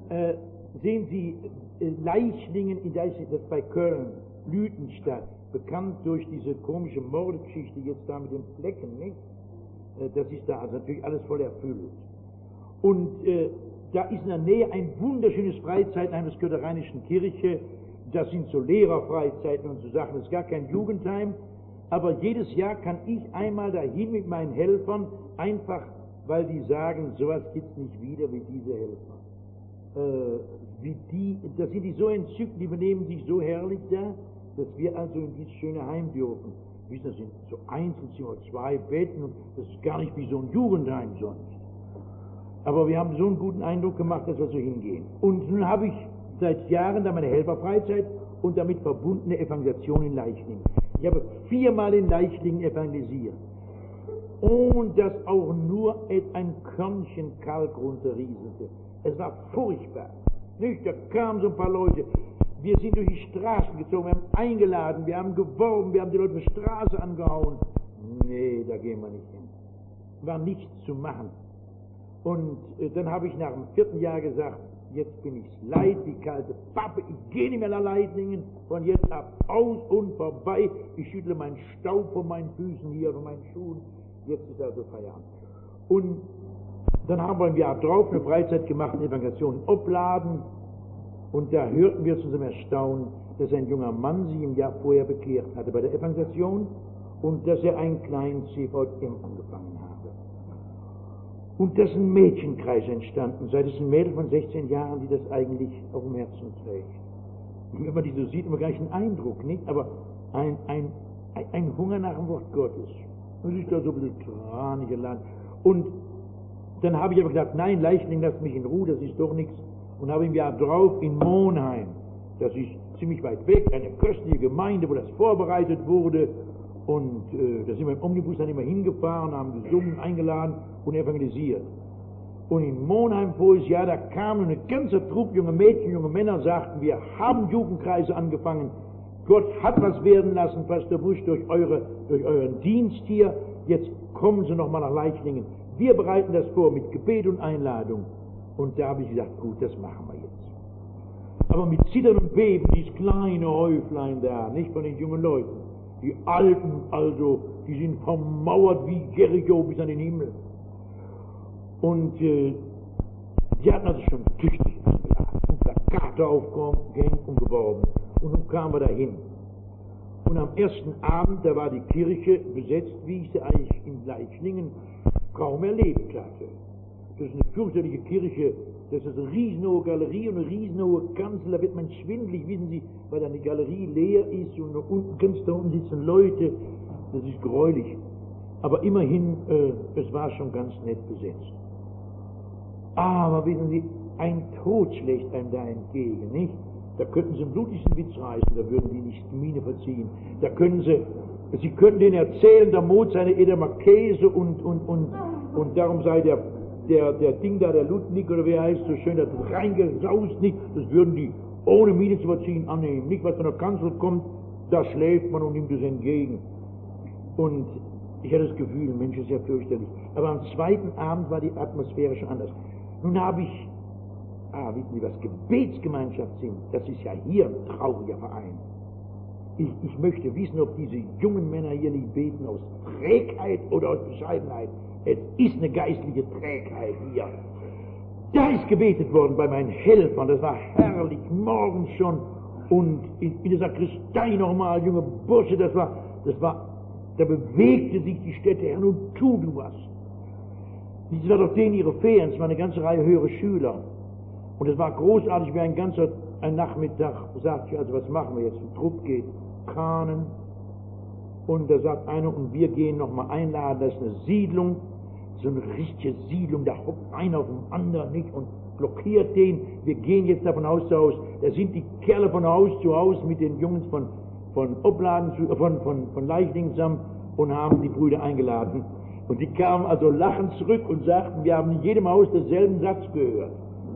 Sehen Sie, Leichlingen, das bei Köln, Lüdenstadt, bekannt durch diese komische Mordgeschichte jetzt da mit den Flecken, nicht? Das ist da also natürlich alles voll erfüllt. Und da ist in der Nähe ein wunderschönes Freizeitheim, das gehört der Rheinischen Kirche. Das sind so Lehrerfreizeiten und so Sachen, das ist gar kein Jugendheim. Aber jedes Jahr kann ich einmal dahin mit meinen Helfern, einfach weil die sagen, sowas gibt's nicht wieder wie diese Helfer. Das sind die so entzückt, die benehmen sich so herrlich da, dass wir also in dieses schöne Heim dürfen. Wissen, das sind so Einzelzimmer, 2 Betten und das ist gar nicht wie so ein Jugendheim sonst. Aber wir haben so einen guten Eindruck gemacht, dass wir so hingehen. Und nun habe ich seit Jahren da meine Helferfreizeit und damit verbundene Evangelisation in Leichlingen. Ich habe 4-mal in Leichlingen evangelisiert. Und das auch nur ein Körnchen Kalk runterrieselte. Es war furchtbar. Nicht? Da kamen so ein paar Leute. Wir sind durch die Straßen gezogen, wir haben eingeladen, wir haben geworben, wir haben die Leute auf der Straße angehauen. Nee, da gehen wir nicht hin. War nichts zu machen. Und dann habe ich nach dem 4. Jahr gesagt, jetzt bin ich leid, wie kalte Pappe, ich gehe nicht mehr nach Leichlingen, von jetzt ab aus und vorbei. Ich schüttle meinen Staub von meinen Füßen hier, von meinen Schuhen. Jetzt ist also Feierabend. Und dann haben wir im Jahr drauf eine Freizeit gemacht, eine Evangelisation in Opladen. Und da hörten wir zu unserem Erstaunen, dass ein junger Mann sich im Jahr vorher bekehrt hatte bei der Evangelisation und dass er einen kleinen CVM angefangen habe. Und dass ein Mädchenkreis entstanden sei. Das ist ein Mädel von 16 Jahren, die das eigentlich auf dem Herzen trägt. Und wenn man die so sieht, hat man gar nicht einen Eindruck, nicht? Aber ein Hunger nach dem Wort Gottes. Das ist da so ein bisschen tranige Land. Und dann habe ich aber gesagt, nein, Leichlingen, lasst mich in Ruhe, das ist doch nichts. Und habe im Jahr drauf in Monheim, das ist ziemlich weit weg, eine köstliche Gemeinde, wo das vorbereitet wurde. Und da sind wir im Omnibus dann immer hingefahren, haben gesungen, eingeladen und evangelisiert. Und in Monheim voriges Jahr, da kam eine ganze Truppe junge Mädchen, junge Männer, sagten, wir haben Jugendkreise angefangen. Gott hat was werden lassen, Pastor Busch, durch euren Dienst hier. Jetzt kommen Sie noch mal nach Leichlingen. Wir bereiten das vor mit Gebet und Einladung. Und da habe ich gesagt, gut, das machen wir jetzt. Aber mit Zittern und Beben, dieses kleine Häuflein da, nicht von den jungen Leuten. Die Alten also, die sind vermauert wie Jericho bis an den Himmel. Und die hatten also schon tüchtig Plakate aufgehängt und geworben. Und nun kamen wir dahin. Und am ersten Abend, da war die Kirche besetzt, wie ich sie eigentlich in Leichlingen kaum erlebt hatte. Das ist eine fürchterliche Kirche, das ist eine riesenhohe Galerie und eine riesenhohe Kanzel, da wird man schwindelig, wissen Sie, weil da eine Galerie leer ist und unten, ganz da unten sitzen Leute, das ist gräulich. Aber immerhin, es war schon ganz nett besetzt. Aber wissen Sie, ein Tod schlägt einem da entgegen, nicht? Da könnten Sie einen blutigsten Witz reißen, da würden die nicht die Miene verziehen. Da können Sie könnten denen erzählen, der Mozart eine Edamer-Käse und darum sei der Ding da, der Ludwig oder wie er heißt, so schön, das reingesaust nicht, das würden die ohne Miene zu verziehen annehmen. Nicht, was von der Kanzel kommt, da schläft man und nimmt es entgegen. Und ich hatte das Gefühl, Mensch, ist ja fürchterlich. Aber am zweiten Abend war die Atmosphäre schon anders. Nun habe ich, wissen Sie, was Gebetsgemeinschaft sind? Das ist ja hier ein trauriger Verein. Ich möchte wissen, ob diese jungen Männer hier nicht beten aus Trägheit oder aus Bescheidenheit. Es ist eine geistliche Trägheit hier. Da ist gebetet worden bei meinen Helfern, das war herrlich, morgens schon. Und in der Sakristei nochmal, junge Bursche, da bewegte sich die Stätte, Herr, nun tu du was. Das war doch denen ihre Ferien, es war eine ganze Reihe höhere Schüler. Und es war großartig, wie ein Nachmittag, sagte ich, also was machen wir jetzt? Ein Trupp geht Kahnen. Und da sagt einer, und wir gehen nochmal einladen, das ist eine Siedlung, so eine richtige Siedlung, da hockt einer auf dem anderen nicht und blockiert den. Wir gehen jetzt da von Haus zu Haus. Da sind die Kerle von Haus zu Haus mit den Jungs von Opladen, von Leichlingen zusammen und haben die Brüder eingeladen. Und die kamen also lachend zurück und sagten, wir haben in jedem Haus denselben Satz gehört.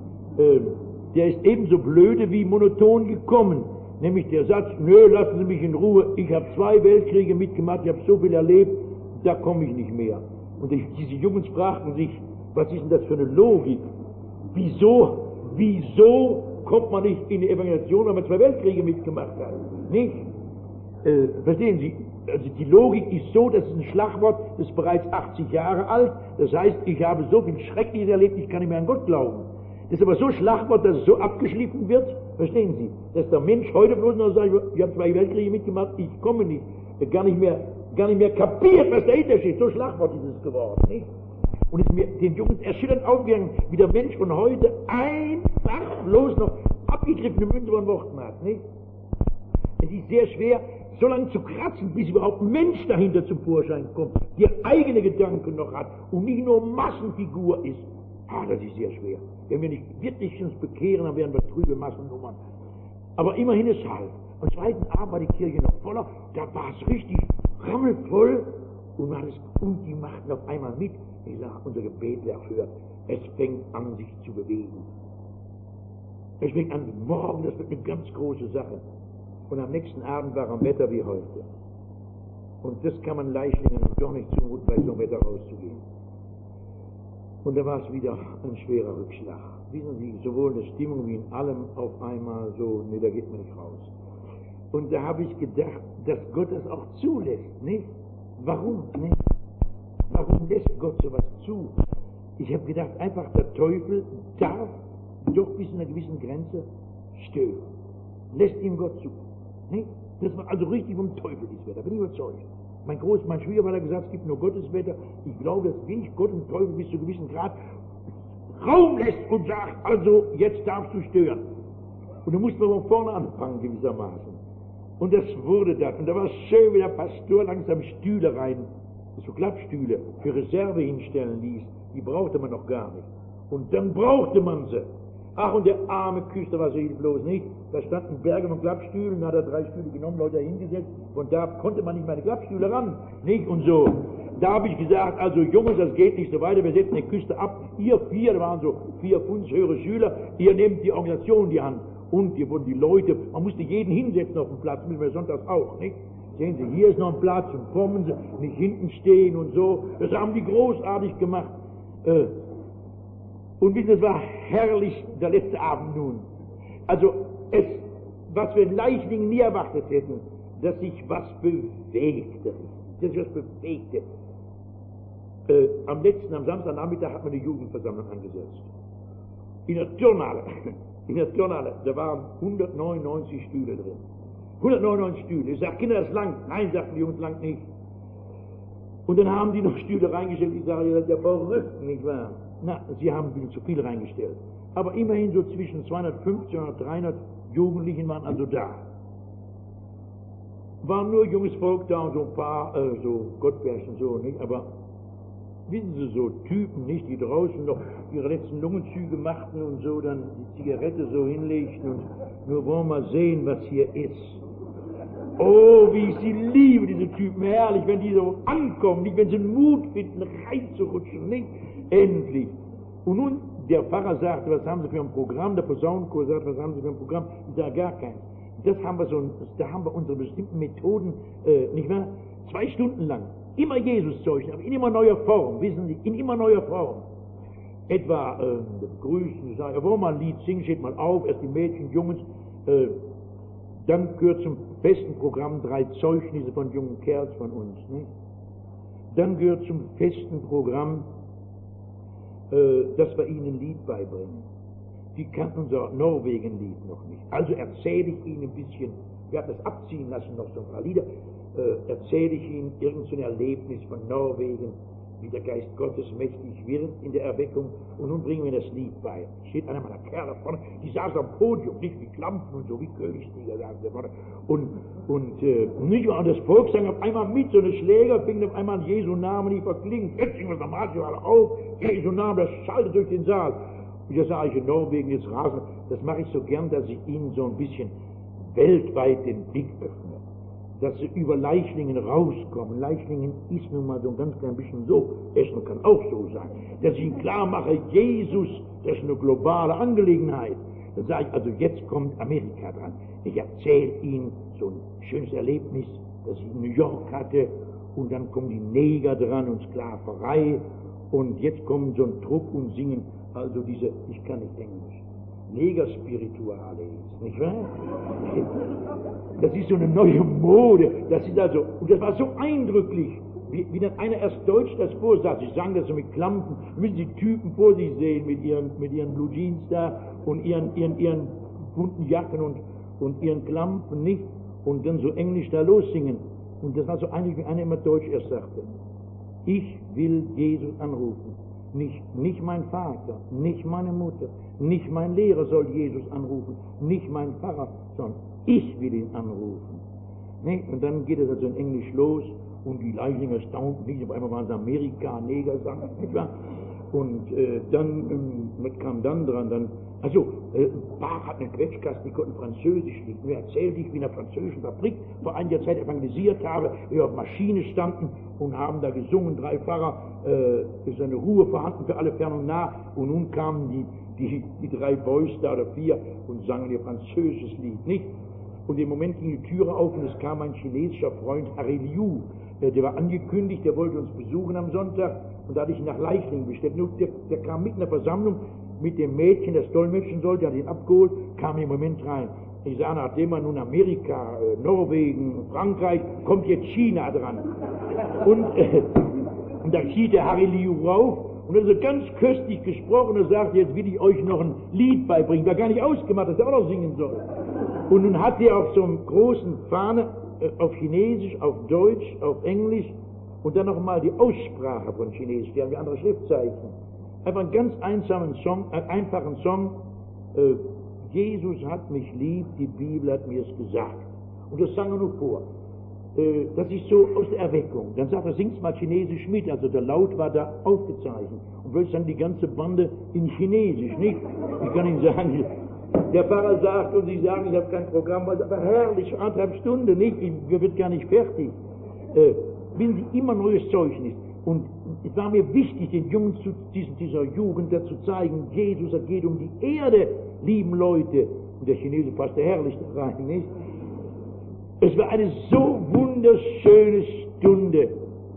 Der ist ebenso blöde wie monoton gekommen. Nämlich der Satz, nö, lassen Sie mich in Ruhe, ich habe 2 Weltkriege mitgemacht, ich habe so viel erlebt, da komme ich nicht mehr. Und diese Jungs fragten sich, was ist denn das für eine Logik? Wieso wieso kommt man nicht in die Evangelisation, wenn man 2 Weltkriege mitgemacht hat? Nicht? Verstehen Sie? Also die Logik ist so, das ist ein Schlagwort, das ist bereits 80 Jahre alt. Das heißt, ich habe so viel Schreckliches erlebt, ich kann nicht mehr an Gott glauben. Das ist aber so Schlagwort, dass es so abgeschliffen wird, verstehen Sie, dass der Mensch heute bloß noch sagt, ich habe 2 Weltkriege mitgemacht, ich komme nicht, gar nicht mehr kapiert, was dahinter steht. So Schlagwort ist es geworden, nicht? Und es ist mir den Jungs erschütternd aufgegangen, wie der Mensch von heute einfach bloß noch abgegriffene Münze von Worten hat, nicht? Es ist sehr schwer, so lange zu kratzen, bis überhaupt ein Mensch dahinter zum Vorschein kommt, der eigene Gedanken noch hat und nicht nur Massenfigur ist. Das ist sehr schwer. Wenn wir nicht wirklich uns bekehren, dann werden wir trübe Massennummern. Aber immerhin ist es halt. Am zweiten Abend war die Kirche noch voller, da war es richtig rammelvoll und die machten auf einmal mit. Ich sage, unser Gebet dafür, es fängt an, sich zu bewegen. Es fängt an, morgen, das wird eine ganz große Sache. Und am nächsten Abend war am Wetter wie heute. Und das kann man Leichlingen doch nicht zumuten, bei so einem Wetter rauszugehen. Und da war es wieder ein schwerer Rückschlag. Wissen Sie, sowohl in der Stimmung wie in allem auf einmal so, nee, da geht man nicht raus. Und da habe ich gedacht, dass Gott das auch zulässt, nicht? Warum, nicht? Warum lässt Gott sowas zu? Ich habe gedacht, einfach der Teufel darf doch bis zu einer gewissen Grenze stören. Lässt ihm Gott zu. Nicht? Das war also richtig vom Teufel, dieses Wetter, bin ich überzeugt. Mein Schwiegervater hat gesagt, es gibt nur Gotteswetter. Ich glaube, dass wenig Gott und Teufel bis zu einem gewissen Grad Raum lässt und sagt, also jetzt darfst du stören. Und dann musste man von vorne anfangen, gewissermaßen. Und das wurde dann. Und da war es schön, wie der Pastor langsam Stühle rein, so Klappstühle, für Reserve hinstellen ließ. Die brauchte man noch gar nicht. Und dann brauchte man sie. Ach, und der arme Küster war so hilflos, nicht? Da standen Berge von Klappstühlen, da hat er 3 Stühle genommen, Leute hingesetzt, und da konnte man nicht meine Klappstühle ran, nicht? Und so. Da habe ich gesagt, also Jungs, das geht nicht so weiter, wir setzen den Küster ab. Ihr 4, da waren so 4 höhere Schüler, ihr nehmt die Organisation in die Hand. Und hier wurden die Leute, man musste jeden hinsetzen auf dem Platz, müssen wir sonntags auch, nicht? Sehen Sie, hier ist noch ein Platz und kommen Sie, nicht hinten stehen und so. Das haben die großartig gemacht. Und wissen Sie, es war herrlich, der letzte Abend nun. Also, was wir in Leichlingen nie erwartet hätten, dass sich was bewegte. Dass sich was bewegte. Am Samstagnachmittag hat man eine Jugendversammlung angesetzt. In der Turnhalle, da waren 199 Stühle drin. 199 Stühle. Ich sage, Kinder, das langt. Nein, sagten die Jungs, langt nicht. Und dann haben die noch Stühle reingestellt. Ich sage, das ist ja verrückt, nicht wahr? Na, sie haben zu viel reingestellt. Aber immerhin so zwischen 250 und 300 Jugendlichen waren also da. Waren nur junges Volk da und so ein paar, so Gottbärchen so, nicht? Aber wissen Sie, so Typen, nicht? Die draußen noch ihre letzten Lungenzüge machten und so, dann die Zigarette so hinlegten und nur wollen wir mal sehen, was hier ist. Oh, wie ich sie liebe, diese Typen, herrlich, wenn die so ankommen, nicht, wenn sie den Mut finden, reinzurutschen, nicht? Endlich. Und nun, der Pfarrer sagte, was haben Sie für ein Programm? Der Posaunenchor sagte, was haben Sie für ein Programm? Ich sage, gar keins. Da haben wir unsere bestimmten Methoden, nicht wahr? 2 Stunden lang. Immer Jesus zeugen, aber in immer neuer Form, wissen Sie, in immer neuer Form. Etwa, begrüßen, sagen, wollen wir mal ein Lied singen, steht mal auf, erst die Mädchen, Jungs, dann gehört zum festen Programm 3 Zeugnisse von jungen Kerls von uns, nicht? Dann gehört zum festen Programm, dass wir ihnen ein Lied beibringen. Die kannten unser Norwegen-Lied noch nicht. Also erzähle ich ihnen ein bisschen, wir haben das abziehen lassen, noch so ein paar Lieder, erzähle ich ihnen irgendein Erlebnis von Norwegen, wie der Geist Gottes mächtig wird in der Erweckung, und nun bringen wir das Lied bei. Steht einer meiner Kerle vorne, die saßen am Podium, nicht wie Klampen und so, wie Königstiger saßen da vorne. Und das Volk sang auf einmal mit, so eine Schläger fingen auf einmal an Jesu Namen, die verklingen, plötzlich was am Radio alle auf, Jesu Namen, das schaltet durch den Saal. Und das sage ich in Norwegen jetzt rasend, das mache ich so gern, dass ich ihnen so ein bisschen weltweit den Blick öffne. Dass sie über Leichlingen rauskommen. Leichlingen ist nun mal so ein ganz klein bisschen so. Essen kann auch so sein. Dass ich ihnen klar mache, Jesus, das ist eine globale Angelegenheit. Dann sage ich, also jetzt kommt Amerika dran. Ich erzähle ihnen so ein schönes Erlebnis, das ich in New York hatte. Und dann kommen die Neger dran und Sklaverei. Und jetzt kommen so ein Trupp und singen, also ich kann nicht Englisch. Negerspirituale ist, nicht wahr? Das ist so eine neue Mode. Das ist also, und das war so eindrücklich, wie dann einer erst Deutsch das vorsagt. Sie sagen das so mit Klampen, müssen die Typen vor sich sehen mit ihren Blue Jeans da und ihren bunten Jacken und ihren Klampen, nicht? Und dann so Englisch da lossingen. Und das war so eigentlich, wie einer immer Deutsch erst sagte. Ich will Jesus anrufen. Nicht mein Vater, nicht meine Mutter, nicht mein Lehrer soll Jesus anrufen, nicht mein Pfarrer, sondern ich will ihn anrufen. Ne? Und dann geht es also in Englisch los und die Leichlinger staunten nicht, auf einmal waren es Amerika, Neger, sagen, nicht wahr? Und was kam dann dran? Bach hat eine Quetschkasten, die konnten Französisch liegen. Mir erzählte ich, wie in einer französischen Fabrik vor einiger Zeit evangelisiert habe, wir auf Maschine standen und haben da gesungen, 3 Pfarrer, ist eine Ruhe vorhanden für alle fern und nah. Und nun kamen die 3 Boys da oder 4 und sangen ihr französisches Lied, nicht? Und im Moment ging die Türe auf und es kam ein chinesischer Freund, Harry Liu, der war angekündigt, der wollte uns besuchen am Sonntag und da hatte ich ihn nach Leichlingen bestellt. Nur der kam mitten in der Versammlung mit dem Mädchen, das dolmetschen sollte, hat ihn abgeholt, kam im Moment rein. Ich sage, nachdem man nun Amerika, Norwegen, Frankreich, kommt jetzt China dran. Und da schied der Harry Liu rauf und er hat so ganz köstlich gesprochen und sagte, jetzt will ich euch noch ein Lied beibringen. War gar nicht ausgemacht, dass er auch noch singen soll. Und nun hat er auf so einem großen Fahne, auf Chinesisch, auf Deutsch, auf Englisch und dann nochmal die Aussprache von Chinesisch, die haben ja andere Schriftzeichen. Einfach einen ganz einfachen Song, Jesus hat mich lieb, die Bibel hat mir es gesagt. Und das sang er nur vor. Das ist so aus der Erweckung. Dann sagt er, sing's mal Chinesisch mit, also der Laut war da aufgezeichnet. Und plötzlich dann die ganze Bande in Chinesisch, nicht? Ich kann Ihnen sagen, der Pfarrer sagt und Sie sagen, ich habe kein Programm, was aber herrlich, 1,5 Stunden, nicht? Wir wird gar nicht fertig. Bin Sie immer neues Zeugnis. Und es war mir wichtig, den Jungen dieser Jugend dazu zeigen, Jesus, er geht um die Erde, lieben Leute. Und der Chinese passte herrlich da rein, nicht? Es war eine so wunderschöne Stunde.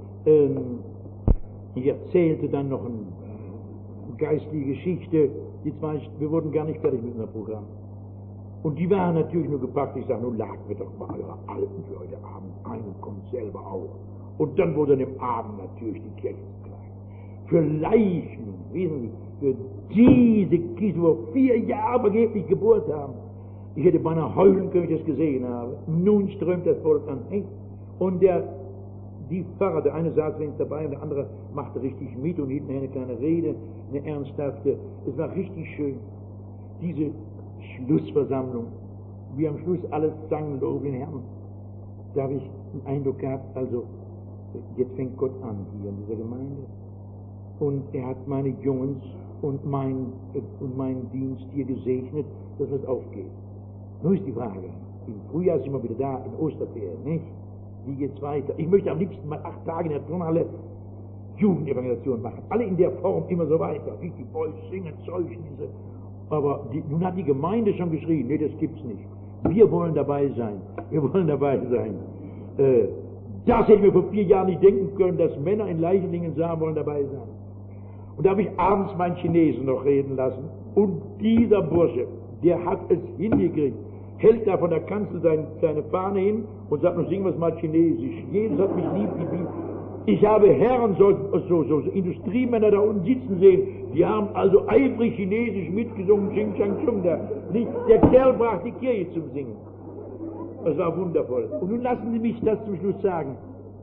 Ich erzählte dann noch eine geistliche Geschichte. Wir wurden gar nicht fertig mit unserem Programm. Und die waren natürlich nur gepackt. Ich sage, nun laden wir doch mal eure Alten für heute Abend ein und kommt selber auch. Und dann wurde an dem Abend natürlich die Kirche klein. Für Leichen, wissen Sie, für diese Kinder, die vor 4 Jahren vergeblich Geburt haben. Ich hätte beinahe heulen können, wenn ich das gesehen habe. Nun strömt das Volk an. Und die Pfarrer, der eine saß wenigstens dabei und der andere machte richtig mit und hielt eine kleine Rede, eine ernsthafte. Es war richtig schön. Diese Schlussversammlung, wie am Schluss alles sangen, loben den Herrn. Da habe ich den Eindruck gehabt, also jetzt fängt Gott an hier in dieser Gemeinde. Und er hat meine Jungs und meinen Dienst hier gesegnet, dass es aufgeht. Nun ist die Frage, im Frühjahr sind wir wieder da, in Osterferien, nicht? Wie geht's weiter? Ich möchte am liebsten mal 8 Tage in der Turnhalle Jugendevangelisation machen. Alle in der Form immer so weiter. Wie die Boys singen, Zeugnisse. Aber nun hat die Gemeinde schon geschrien, nee, das gibt's nicht. Wir wollen dabei sein. Wir wollen dabei sein. Das hätten wir vor 4 Jahren nicht denken können, dass Männer in Leichlingen sagen, wollen dabei sein. Und da habe ich abends meinen Chinesen noch reden lassen. Und dieser Bursche, der hat es hingekriegt. Hält da von der Kanzel seine Fahne hin und sagt, nun singen wir es mal Chinesisch. Jesus hat mich lieb, die Bibel. Ich habe Herren, so Industriemänner da unten sitzen sehen, die haben also eifrig Chinesisch mitgesungen, Ching Chang Chung da. Der Kerl brach die Kirche zum Singen. Das war wundervoll. Und nun lassen Sie mich das zum Schluss sagen.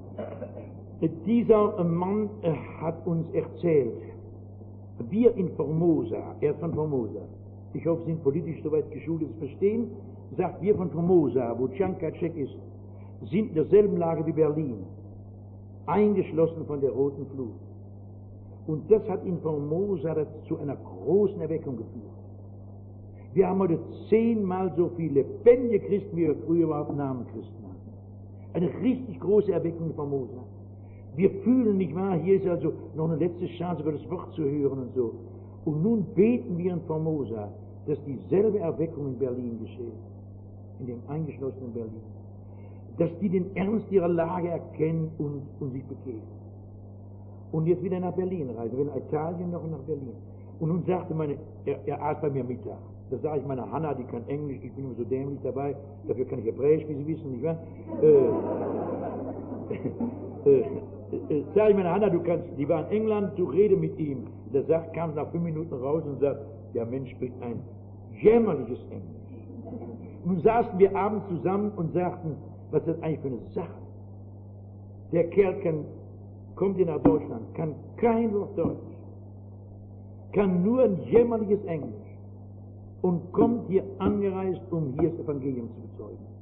Dieser Mann hat uns erzählt, wir in Formosa, er ist von Formosa, ich hoffe, Sie sind politisch soweit geschult, es verstehen, sagt, wir von Formosa, wo Chiang Kai-shek ist, sind in derselben Lage wie Berlin, eingeschlossen von der Roten Flut. Und das hat in Formosa zu einer großen Erweckung geführt. Wir haben heute 10-mal so viele lebendige Christen, wie wir früher überhaupt Namenchristen hatten. Eine richtig große Erweckung in Formosa. Wir fühlen, nicht wahr, hier ist also noch eine letzte Chance, über das Wort zu hören und so. Und nun beten wir in Formosa, dass dieselbe Erweckung in Berlin geschehe, in dem eingeschlossenen Berlin. Dass die den Ernst ihrer Lage erkennen und sich bekehren. Und jetzt wieder nach Berlin reisen, wir nach Italien noch nach Berlin. Und nun sagte er aß bei mir Mittag. Da sage ich meiner Hanna, die kann Englisch, ich bin immer so dämlich dabei, dafür kann ich Hebräisch, wie Sie wissen, nicht wahr? Sage ich meiner Hanna, die war in England, du rede mit ihm. Da kam nach 5 Minuten raus und sagt, der Mensch spricht ein jämmerliches Englisch. Nun saßen wir abends zusammen und sagten, was ist das eigentlich für eine Sache? Der Kerl kommt hier nach Deutschland, kann kein Wort Deutsch, kann nur ein jämmerliches Englisch und kommt hier angereist, um hier das Evangelium zu bezeugen.